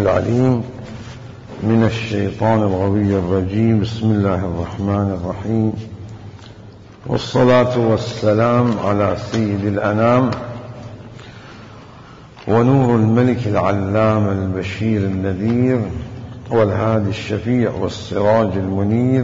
العليم من الشيطان الغوي الرجيم. بسم الله الرحمن الرحيم، والصلاة والسلام على سيد الأنام ونور الملك العلام البشير النذير والهادي الشفيع والسراج المنير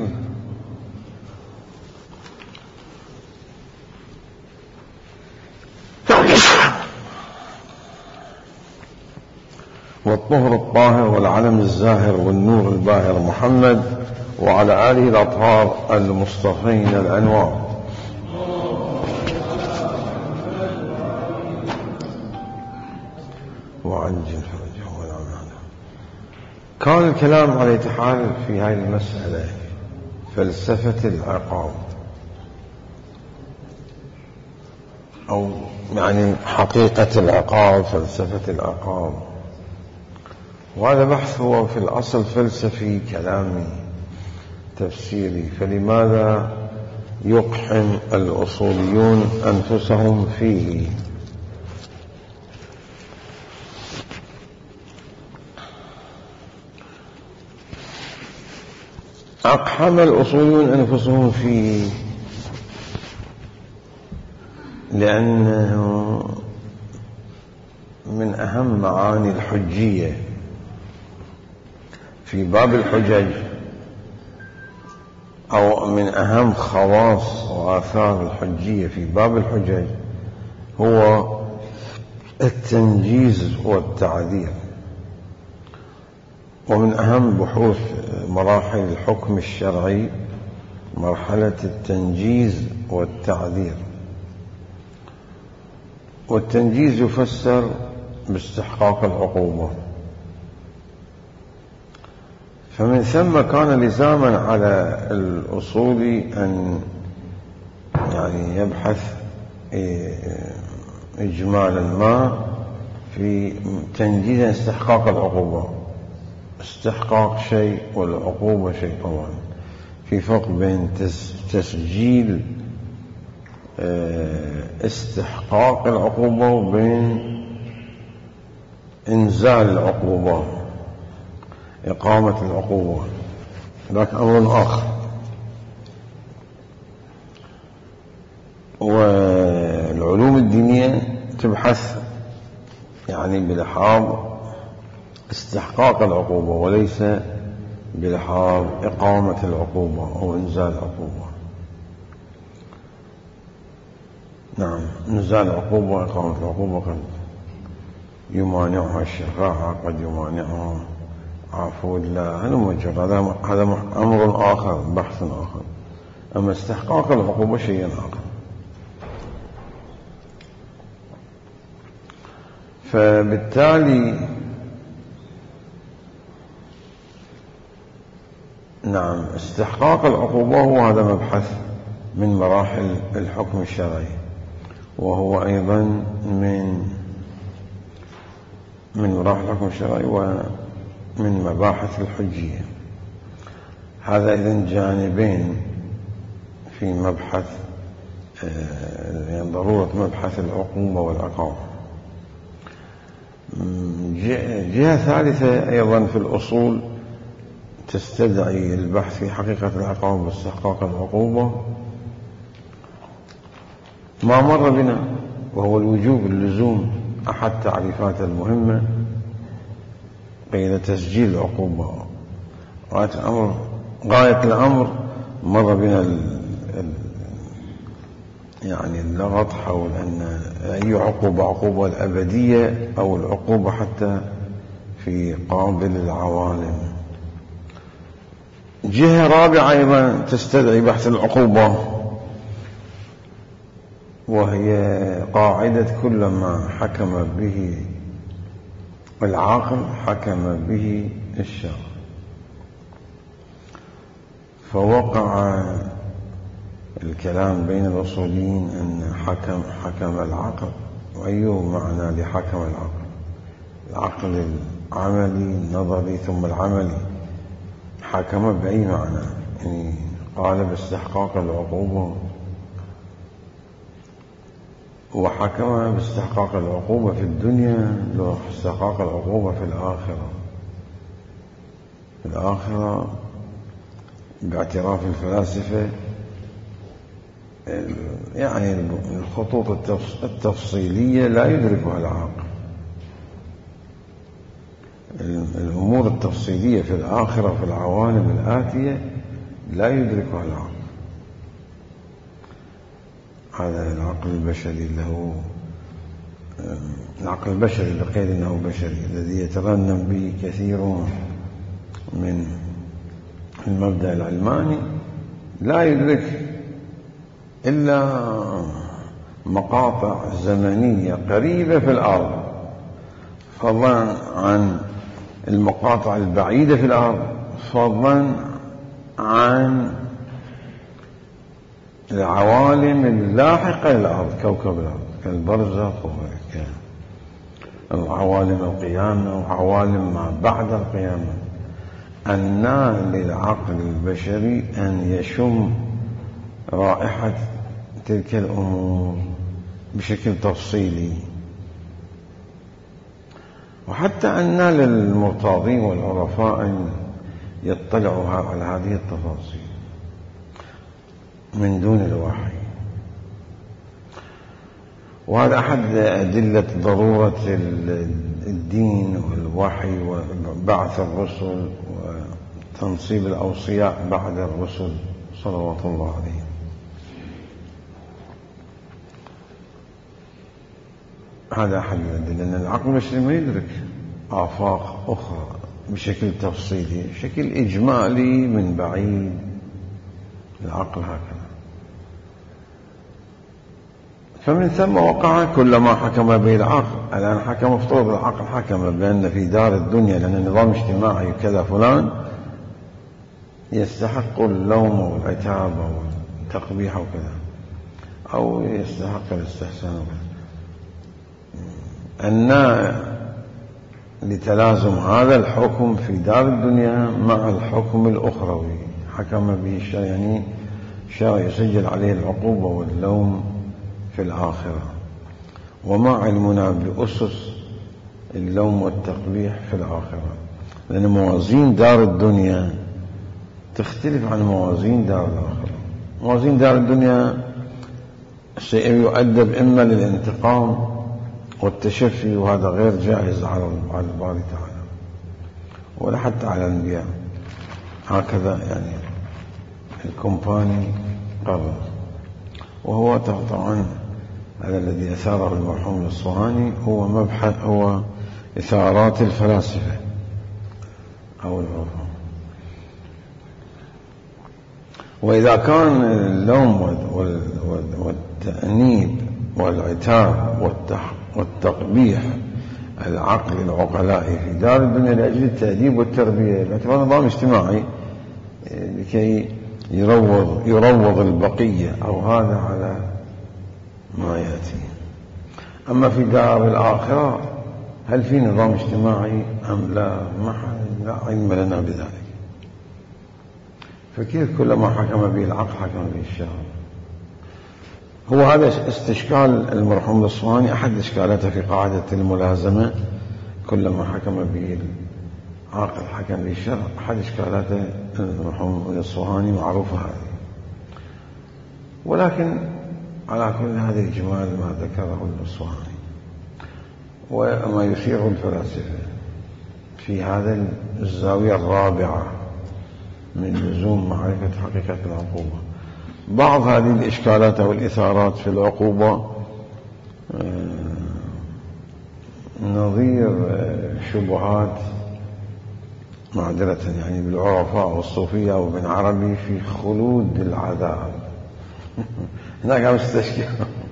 والطهر الطاهر والعلم الزاهر والنور الباهر محمد وعلى آله الأطهار المصطفين الأنوار. وعجل فرجه والأمان. كان الكلام على حال في هذه المسألة فلسفة العقاب، أو يعني حقيقة العقاب، فلسفة العقاب. وهذا بحث هو في الأصل فلسفي كلامي تفسيري، فلماذا يقحم الأصوليون أنفسهم فيه؟ أقحم الأصوليون أنفسهم فيه لأنه من أهم معاني الحجية في باب الحجج، أو من أهم خواص وآثار الحجية في باب الحجج هو التنجيز والتعذير. ومن أهم بحوث مراحل الحكم الشرعي مرحلة التنجيز والتعذير. والتنجيز يفسر باستحقاق العقوبة، فمن ثم كان لزاما على الأصول أن يعني يبحث إجمالا ما في تنجيز استحقاق العقوبة. استحقاق شيء والعقوبة شيء، طبعا في فرق بين تسجيل استحقاق العقوبة وبين إنزال العقوبة، إقامة العقوبة، ذاك أمر آخر. والعلوم الدينية تبحث يعني بلحاظ استحقاق العقوبة وليس بلحاظ إقامة العقوبة أو إنزال العقوبة. نعم، إنزال العقوبة وإقامة العقوبة قد يمانعها الشفاعة، قد يمانعها عفو الله، هذا أمر آخر، بحث آخر. أما استحقاق العقوبة شيء آخر. فبالتالي نعم، استحقاق العقوبة هو هذا مبحث من مراحل الحكم الشرعي، وهو أيضا من مراحل الحكم الشرعي ومن مباحث الحجية. هذا إذن جانبين في مبحث يعني ضرورة مبحث العقوبة والعقاب. جهة ثالثة أيضا في الأصول تستدعي البحث في حقيقة العقاب واستحقاق العقوبة ما مر بنا، وهو الوجوب، اللزوم، أحد تعريفات المهمة. قيل تسجيل العقوبة غاية الأمر مر بنا يعني اللغط حول أن أي عقوبة الأبدية أو العقوبة حتى في قابل العوالم. جهة رابعة أيضا تستدعي بحث العقوبة، وهي قاعدة كل ما حكم به العاقل حكم به الشرع. فوقع الكلام بين الأصوليين أن حكم العقل. وأي معنى لحكم العقل؟ العقل العملي النظري ثم العملي. حكم بأي معنى؟ يعني قال باستحقاق العقوبة، وحكم باستحقاق العقوبة في الدنيا واستحقاق العقوبة في الآخرة. في الآخرة باعتراف الفلاسفة يعني الخطوط التفصيلية لا يدركها العقل. الأمور التفصيلية في الآخرة في العوالم الآتية لا يدركها العقل. هذا العقل البشري له العقل البشري بقيد أنه بشري الذي يتغنم به كثير من المبدأ العلماني لا يدرك إلا مقاطع زمنية قريبة في الأرض، فضلا عن المقاطع البعيدة في الأرض، فضلا عن العوالم اللاحقة للأرض كوكب الأرض كالبرزخ وعوالم القيامة وعوالم ما بعد القيامة. أن للعقل البشري أن يشم رائحة تلك الأمور بشكل تفصيلي، وحتى أن للمرتاضين والعرفاء أن يطلعوا على هذه التفاصيل من دون الوحي. وهذا أحد أدلة ضرورة الدين والوحي وبعث الرسل وتنصيب الأوصياء بعد الرسل صلوات الله عليهم. هذا أحد الأدلة أن العقل البشري ما يدرك آفاق أخرى بشكل تفصيلي، بشكل إجمالي من بعيد. العقل هكذا. فمن ثم وقع كل ما حكم به العقل. الآن حكم مفترض العقل حكم بأن في دار الدنيا لأن النظام اجتماعي كذا فلان يستحق اللوم والعتاب والتقبيح وكذا، أو يستحق الاستحسان وكذا. أن لتلازم هذا الحكم في دار الدنيا مع الحكم الأخروي حكم به الشرع، يعني الشرع يسجل عليه العقوبة واللوم في الآخرة. وما علمنا بأسس اللوم والتقبيح في الآخرة، لأن موازين دار الدنيا تختلف عن موازين دار الآخرة. موازين دار الدنيا شيء يؤدب إما للانتقام والتشفي، وهذا غير جائز على الباري تعالى ولا حتى على الأنبياء. هكذا يعني الكومباني قرر. وهو طبعا هذا الذي أثاره المرحوم الأصفهاني هو مبحث، هو إثارات الفلاسفة أو العرفاء. وإذا كان اللوم والتأنيب والعتاب والتقبيح العقل العقلاء في دار الدنيا لأجل التأديب والتربية باعتبار نظام اجتماعي لكي يروض البقية أو هذا على ما يأتي. أما في دار الآخرة هل في نظام اجتماعي أم لا؟ لا علم لنا بذلك. فكيف كل ما حكم به العقل حكم به الشرع؟ هو هذا استشكال المرحوم الأصفهاني، أحد إشكالاته في قاعدة الملازمة. كل ما حكم به العقل حكم به الشرع، أحد إشكالاته المرحوم الأصفهاني معروفة هذه. ولكن على كل هذه الجمال ما ذكره الأصفهاني وما يثيره الفلاسفة في هذا الزاوية الرابعة من لزوم معرفة حقيقة العقوبة. بعض هذه الإشكالات والإثارات في العقوبة نظير شبهات معذرة يعني بالعرفاء والصوفية وابن عربي في خلود العذاب. هناك مستشكل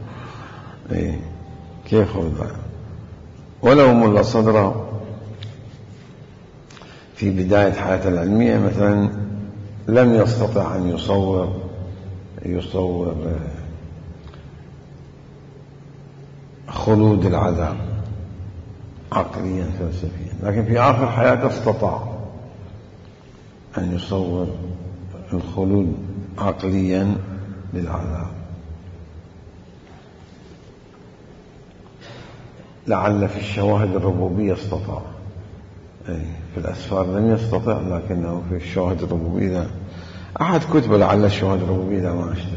كيف خلود العذاب؟ ولو ملا صدره في بداية حياته العلمية مثلا لم يستطع أن يصور خلود العذاب عقليا فلسفيا، لكن في آخر حياته استطاع أن يصور الخلود عقليا للعذاب. لعل في الشواهد الربوبية استطاع، في الأسفار لم يستطع، لكنه في الشواهد الربوبية أحد كتب لعل الشواهد الربوبية ما أشتبه.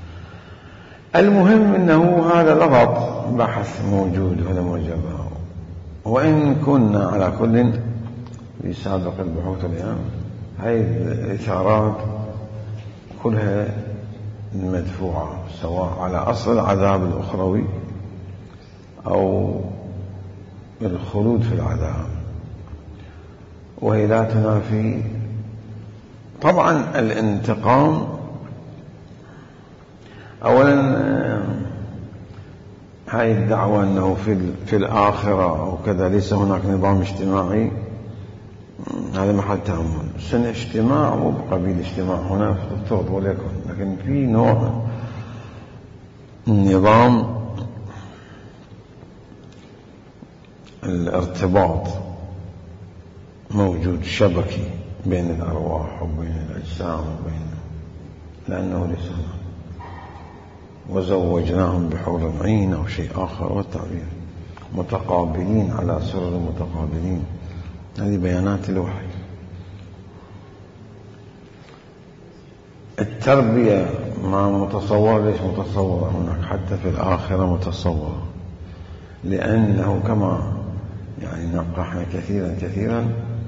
المهم أنه هذا لغط بحث موجود ولم وجبه، وإن كنا على كل في سابق البحوث اليوم هذه الإثارات كلها مدفوعة، سواء على أصل العذاب الأخروي أو الخلود في العذاب، وهي لا تنافي طبعا الانتقام. أولا هاي الدعوة أنه في الآخرة أو كذا ليس هناك نظام اجتماعي، هذا محل تأمل. سنة اجتماع مو بقبيل اجتماع هنا افترض وليكن، لكن في نوع نظام الارتباط موجود شبكي بين الأرواح وبين الأجسام لأنه ليس هناك. وزوجناهم بحور عين أو شيء آخر، والتعبير متقابلين على سرر متقابلين، هذه بيانات الوحي. التربية ما متصور، ليش متصور هناك؟ حتى في الآخرة متصور، لأنه كما يعني نقحنا كثيرا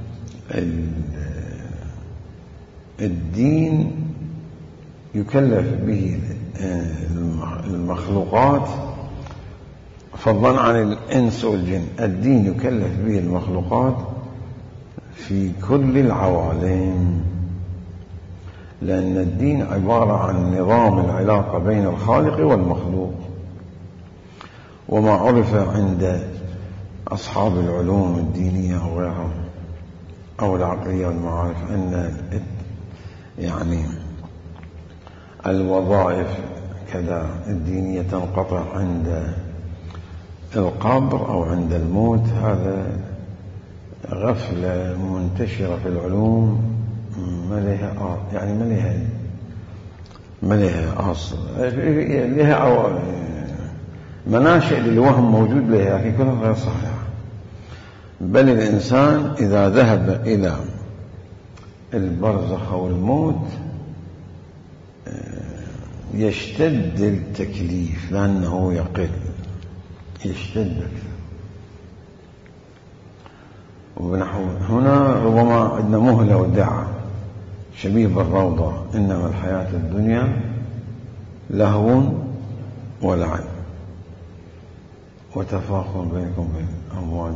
الدين يكلف به المخلوقات فضلا عن الإنس والجن. الدين يكلف به المخلوقات في كل العوالم، لأن الدين عبارة عن نظام العلاقة بين الخالق والمخلوق. وما عرف عند أصحاب العلوم الدينية أو غيرهم أو العقلية والمعارف أن يعني الوظائف كذا الدينية تنقطع عند القبر أو عند الموت، هذا غفلة منتشرة في العلوم ما لها أصل، لها مناشئ للوهم موجود لها، لكن كلها غير صحيحة. بل الإنسان إذا ذهب إلى البرزخ أو الموت يشتد التكليف لأنه يقل، يشتد أكثر. ونحو هنا ربما عندنا مهلة ودعة شبيه بالروضة: إنما الحياة الدنيا لهو ولعب وتفاخر بينكم بالأموال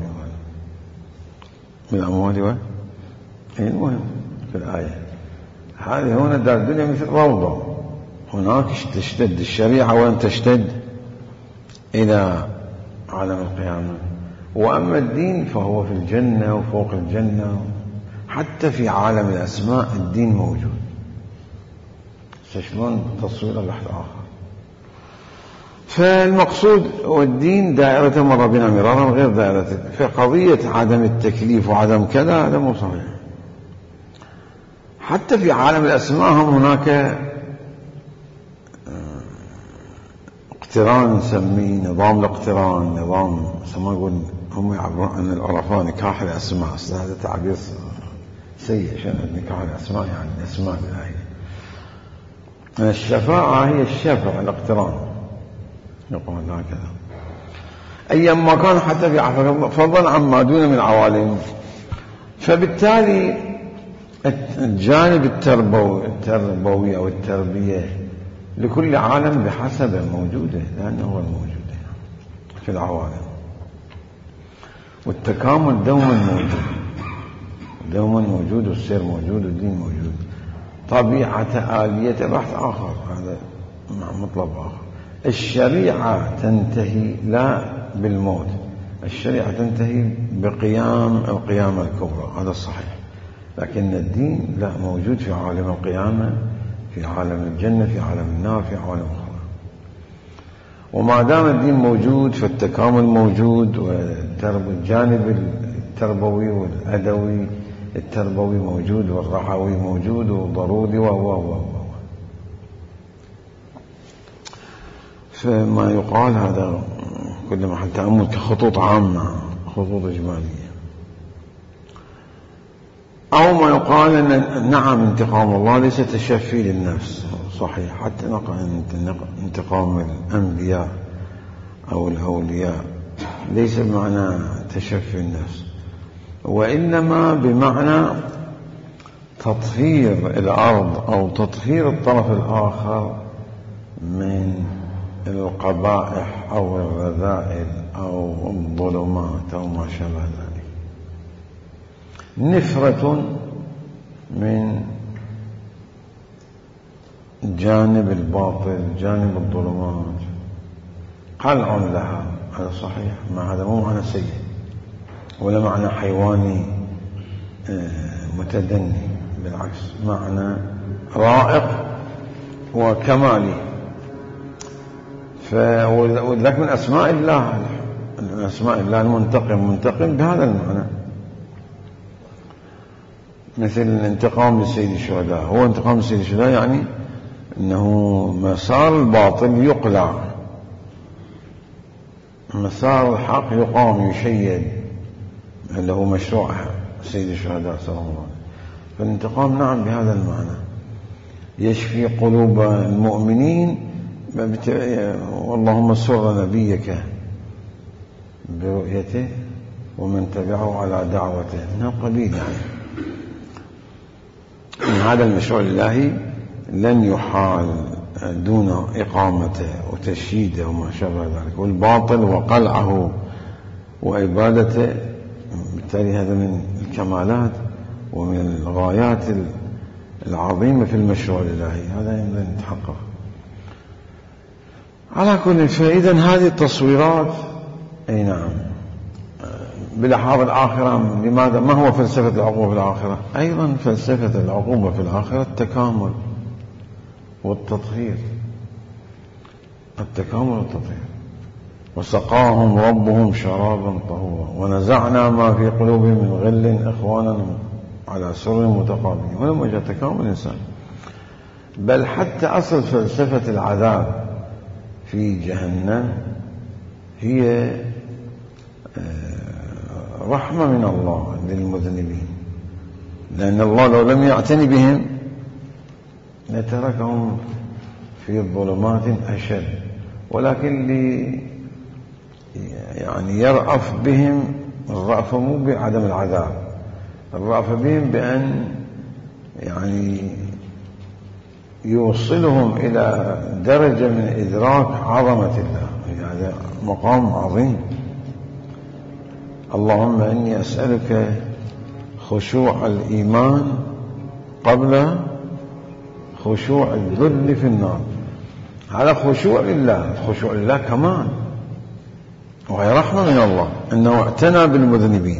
المهم في الآية هذه. هنا دار الدنيا مثل روضة، هناك تشتد الشريعة وأن تشتد إلى عالم القيامة. وأما الدين فهو في الجنة وفوق الجنة، حتى في عالم الأسماء الدين موجود. شلون تصوير البحث آخر. فالمقصود والدين دائرة مر بنا مرارا غير دائرة. فقضية عدم التكليف وعدم كذا هذا مو صحيح. حتى في عالم الأسماء هم هناك اقتران نسميه نظام الاقتران، نظام ما يقول هم يعبرون عن العرفاء نكاح الأسماء. هذا تعبير سيء، عشان نكاح الأسماء يعني الأسماء الإلهية. الشفاعة هي الشفع الاقتران يقول هكذا. أيما كان حتى في عفوا فضلا عما دون من العوالم. فبالتالي الجانب التربوي أو التربية لكل عالم بحسب موجوده، لأنه هو الموجود في العوالم. والتكامل دوما موجود، والسير موجود، والدين موجود. طبيعة آلية البحث آخر، هذا مطلب آخر. الشريعة تنتهي لا بالموت، الشريعة تنتهي بقيام القيامة الكبرى، هذا الصحيح. لكن الدين لا، موجود في عالم القيامة، في عالم الجنة، في عالم النار، في عالم أخرى. وما دام الدين موجود فالتكامل موجود، والجانب التربوي والأدوي التربوي موجود، والرحوي موجود، والضروري فما يقال هذا كل محل تأمل كخطوط عامة، خطوط إجمالية. أو ما يقال أن نعم انتقام الله ليس تشفي للنفس، صحيح، حتى نقل انتقام الأنبياء أو الأولياء ليس بمعنى تشفي النفس، وإنما بمعنى تطهير الأرض أو تطهير الطرف الآخر من القبائح أو الرذائل أو الظلمات أو ما شابه ذلك. نفرة من جانب الباطل، جانب الظلمات، قلع لها، هذا صحيح، ما هذا مو معنى سيء ولا معنى حيواني متدني، بالعكس معنى رائق وكمالي. ولكن من أسماء الله، من أسماء الله المنتقم، منتقم بهذا المعنى، مثل الانتقام لسيد الشهداء. هو انتقام لسيد الشهداء يعني أنه مسار الباطل يقلع، مسار الحق يقام يشيد، اللي هو مشروع سيد الشهداء صلى الله عليه وسلم. فالانتقام نعم بهذا المعنى، يشفي قلوب المؤمنين، واللهم سر نبيك برؤيته ومن تبعه على دعوته، من القبيل يعني. من هذا المشروع الإلهي لن يحال دون إقامته وتشييده وما شابه ذلك، والباطل وقلعه وإبادته. بالتالي هذا من الكمالات ومن الغايات العظيمة في المشروع الإلهي، هذا ينبغي أن يتحقق. على كل، فإذا هذه التصويرات أي نعم بلحاظ الآخرة. لماذا؟ ما هو فلسفة العقوبة في الآخرة؟ أيضا فلسفة العقوبة في الآخرة التكامل والتطهير، التكامل والتطهير. وسقاهم ربهم شرابا طهورا ونزعنا ما في قلوبهم من غل إخوانا على سر متقابلين. ولما جاء تكامل الإنسان، بل حتى أصل فلسفة العذاب في جهنم هي رحمة من الله للمذنبين، لأن الله لو لم يعتني بهم لتركهم في ظلمات أشد، ولكن يعني يرأف بهم. الرأف مو بعدم العذاب، الرأف بهم بأن يعني يوصلهم إلى درجة من إدراك عظمة الله. هذا مقام عظيم. اللهم إني أسألك خشوع الإيمان قبل خشوع الذل في النار. هذا خشوع لله، خشوع لله كمان، وهي رحمة من الله أنه اعتنى بالمذنبين.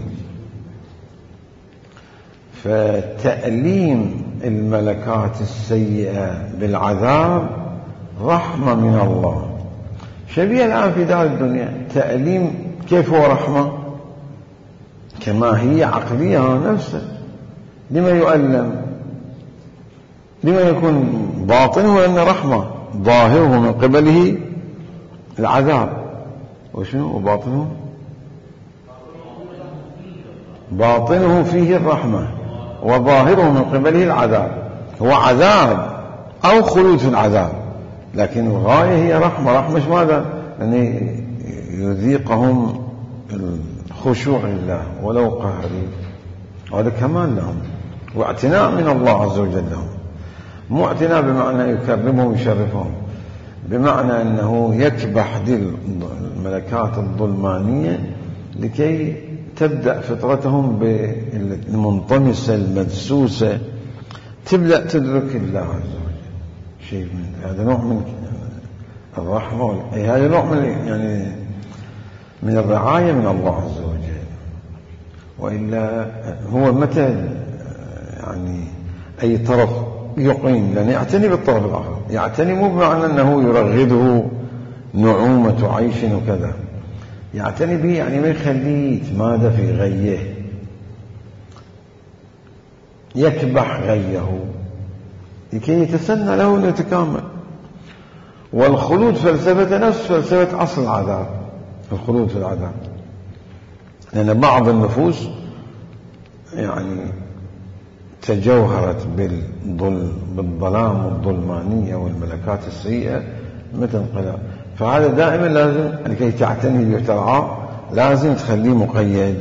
فتأليم الملكات السيئة بالعذاب رحمة من الله، شبيه الآن في دار الدنيا. تأليم كيف هو رحمة؟ كما هي عقلية نفسه. لما يؤلم؟ لما يكون باطنه لأن رحمة، ظاهره من قبله العذاب، وشنو باطنه؟ باطنه فيه الرحمة وظاهره من قبله العذاب. هو عذاب أو خلود في العذاب، لكن الغاية هي رحمة. رحمة ماذا؟ أن يذيقهم الخشوع لله ولو قهري، وهذا كمان لهم واعتناء من الله عز وجل لهم. مو اعتناء بمعنى يكرمهم ويشرفهم، بمعنى أنه يكبح دي الملكات الظلمانية لكي تبدأ فطرتهم بالمنطمسة المدسوسة، تبدأ تدرك الله عز وجل. شيء من هذا نوع من الرحمة، هذا نوع من يعني من الرعاية من الله عز وجل. وإلا هو متى يعني أي طرف يقيم، لأن يعتني بالطرف الآخر. يعتني مو بمعنى أنه يرغده نعومة عيش وكذا، يعتني به يعني ما يخليه يتمادى في غيه، يكبح غيه لكي يتسنى له أن يتكامل. والخلود فلسفة نفس فلسفة أصل العذاب، الخلود في العذاب. لأن بعض النفوس يعني تجوهرت بالظلام والظلمانية والملكات السيئة مثل انقلاب. فهذا دائما لازم لكي تعتني به وترعاه لازم تخليه مقيد،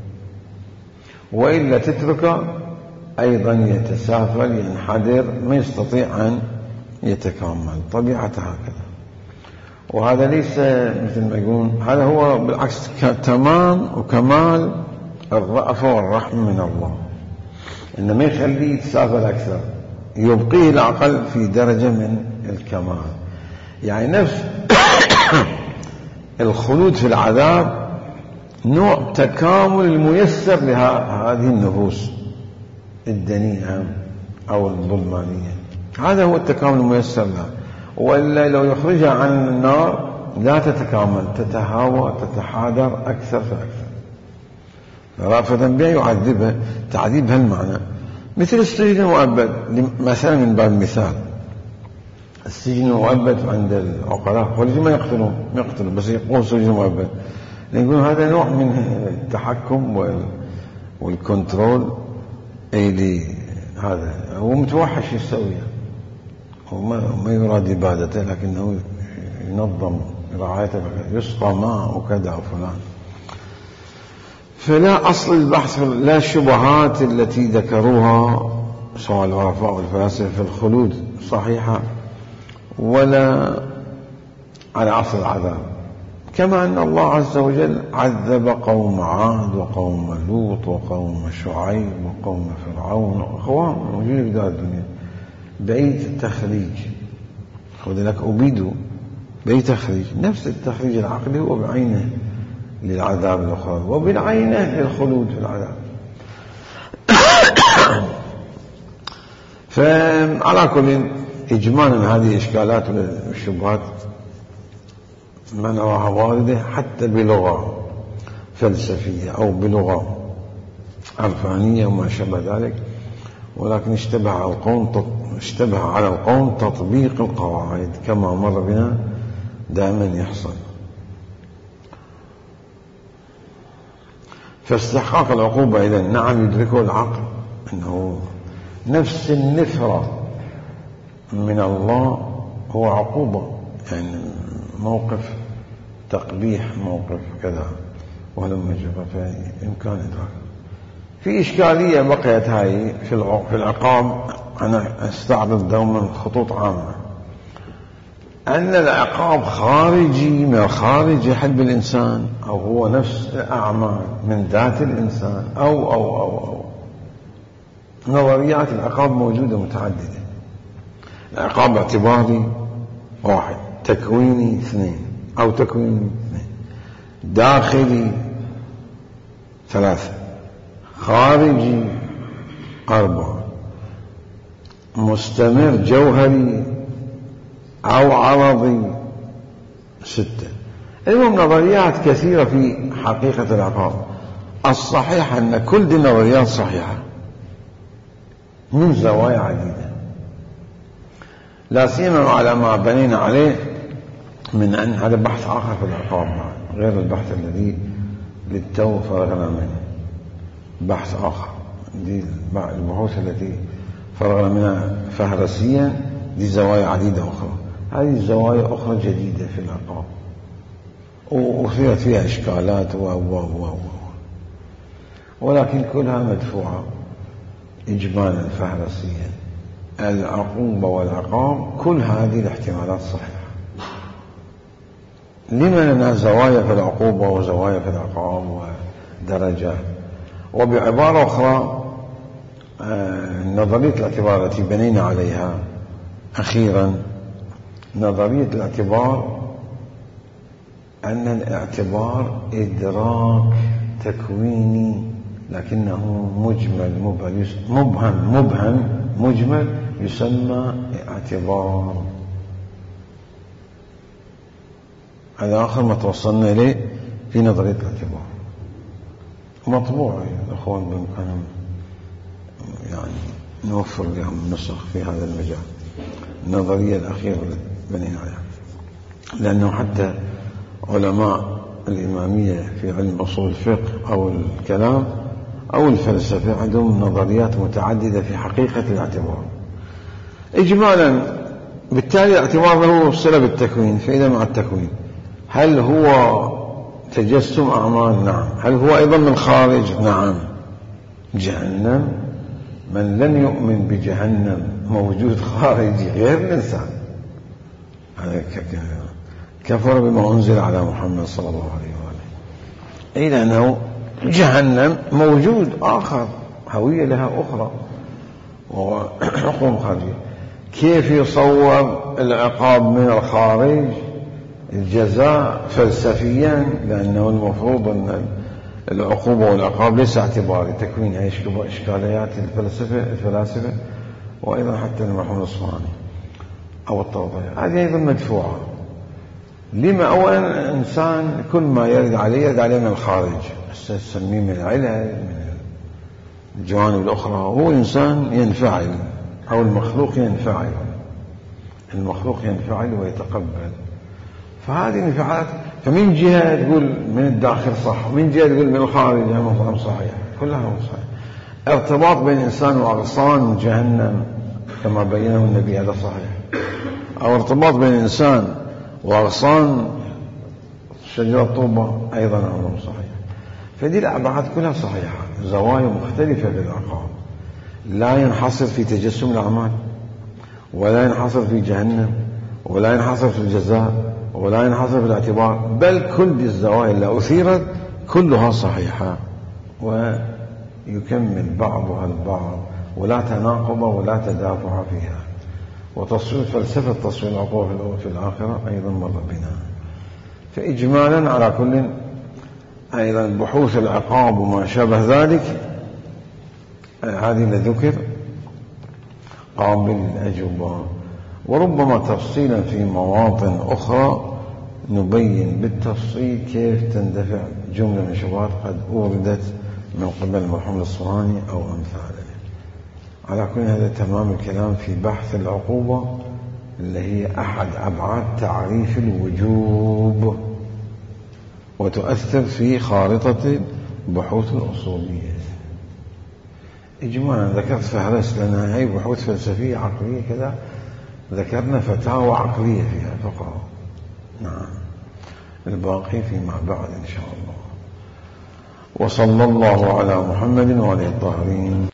وإلا تتركه أيضا يتسافل ينحدر ما يستطيع أن يتكامل، طبيعته هكذا. وهذا ليس مثل ما يقولون، هذا هو بالعكس تمام وكمال الرأفة والرحمة من الله، إنما يخليه يتسافل أكثر، يبقيه العقل في درجة من الكمال. يعني نفس الخلود في العذاب نوع تكامل الميسر لهذه النفوس الدنيئة أو الظلمانية، هذا هو التكامل الميسر لها. وإلا لو يخرجها عن النار لا تتكامل، تتهاوى تتحادر أكثر فأكثر. رأفة به يعذبه تعذيب هالمعنى، مثل السجن المؤبد مثلا، من باب المثال السجن المؤبد عند العقلاء ولكن ما يقتلون بس يقول سجن مؤبد، يقول هذا نوع من التحكم والكنترول اللي هذا هو متوحش يسويه، هو ما يراد إبادته لكنه ينظم رعايته، يسقى ماء وكذا وفلان. فلا أصل البحث، لا الشبهات التي ذكروها سواء العرفاء والفلاسفة في الخلود صحيحة، ولا على أصل العذاب. كما أن الله عز وجل عذب قوم عاد وقوم لوط وقوم شعيب وقوم فرعون وأخوان موجودين في دار الدنيا بأي تخريج، خذ لك أبيدوا بأي تخريج، نفس التخريج العقلي هو بعينه للعذاب الأخرى وبالعينه للخلود في العذاب. فعلى كل إجمالا هذه إشكالات والشبهات ما نراها واردة حتى بلغة فلسفية أو بلغة عرفانية وما شابه ذلك، ولكن اشتبه على القوم تطبيق القواعد كما مر بنا دائما يحصل. فاستحقاق العقوبة إذا نعم يدركه العقل أنه نفس النفرة من الله هو عقوبة، يعني موقف تقبيح، موقف كذا ولما جرى فإمكان إدراك. في إشكالية بقيت هاي في العقاب، أنا أستعرض دوما خطوط عامة، أن العقاب خارجي من خارج حلب الإنسان، أو هو نفس الأعمال من ذات الإنسان، أو نظريات العقاب موجودة متعددة. العقاب اعتباري واحد، تكويني اثنين، أو تكويني اثنين، داخلي ثلاثة، خارجي أربعة، مستمر جوهري أو عرضي ستة. المهم نظريات كثيرة في حقيقة العقاب. الصحيح أن كل دي النظريات صحيحة من زوايا عديدة، لا سيما على ما بنينا عليه من أن هذا بحث آخر في العقاب غير البحث الذي للتو فرغنا منه، بحث آخر. دي البحوث التي فرغنا منها فهرسيا دي زوايا عديدة أخرى، هذه الزوايا أخرى جديدة في العقاب وأثيرت فيها إشكالات ولكن كلها مدفوعة إجمالا فهرسيا. العقوبة والعقاب كل هذه الاحتمالات صحيحة. لما لنا زوايا في العقوبة وزوايا في العقاب ودرجات. وبعبارة أخرى نظرية الاعتبار التي بنينا عليها أخيرا، نظرية الاعتبار أن الاعتبار إدراك تكويني لكنه مبهم مجمل يسمى اعتبار. هذا آخر ما توصلنا إليه في نظرية الاعتبار، مطبوع الأخوان بإمكانهم يعني نوفر لهم نسخ في هذا المجال. النظرية الأخيرة بنينا عليها، لأنه حتى علماء الإمامية في علم أصول الفقه أو الكلام أو الفلسفة عندهم نظريات متعددة في حقيقة الاعتبار. إجمالا بالتالي الاعتبار له صلة بالتكوين، فإذا مع التكوين هل هو تجسم أعمال؟ نعم. هل هو أيضا من خارج؟ نعم. جهنم، من لم يؤمن بجهنم موجود خارجي غير الإنسان هذا كفر بما أنزل على محمد صلى الله عليه وآله. أي لأنه جهنم موجود آخر، هوية لها أخرى وحكم خارجي. كيف يصور العقاب من الخارج الجزاء فلسفيا؟ لأنه المفروض أن العقوبة والعقاب ليس اعتباري تكوين، هي إشكاليات الفلاسفة وأيضا حتى المرحوم الأصفهاني أو الطوطي، هذه أيضا مدفوعة. لما أولا إنسان كل ما يرد عليه من الخارج، نسميه من العلل من الجوانب الأخرى، هو إنسان ينفعل أو المخلوق ينفعل ويتقبل. فهذه الانفعالات، فمن جهة تقول من الداخل صح، من جهة تقول من الخارج مثلا صحيح، كلها صحيح. ارتباط بين الإنسان وأغصان جهنم كما بينه النبي هذا صحيح، أو ارتباط بين الإنسان وأغصان شجرة طوبة أيضا أمر صحيح. فدي الأبعاد كلها صحيحة، زوايا مختلفة في العقاب، لا ينحصر في تجسم الأعمال، ولا ينحصر في جهنم، ولا ينحصر في الجزاء، ولا ينحصر في الاعتبار، بل كل الزوايا اللي أثيرت كلها صحيحة، ويكمل بعضها البعض، ولا تناقض ولا تدافع فيها. وتصوير فلسفة تصوير العقوبة في الآخرة أيضا مر بنا. فإجمالا على كل أيضا بحوث العقاب وما شابه ذلك هذه ذكر قابل للأجوبة، وربما تفصيلا في مواطن أخرى نبين بالتفصيل كيف تندفع جملة من شبهات قد أوردت من قبل المرحوم الأصفهاني أو أمثاله. على كل هذا تمام الكلام في بحث العقوبة اللي هي أحد أبعاد تعريف الوجوب، وتؤثر في خارطة بحوث الأصولية. إجمالا ذكرت فهرس لأنها هي بحوث فلسفية عقلية كذا، ذكرنا فتاوى عقلية فيها فقط. نعم، الباقي فيما بعد إن شاء الله. وصلى الله على محمد وعلى الطاهرين.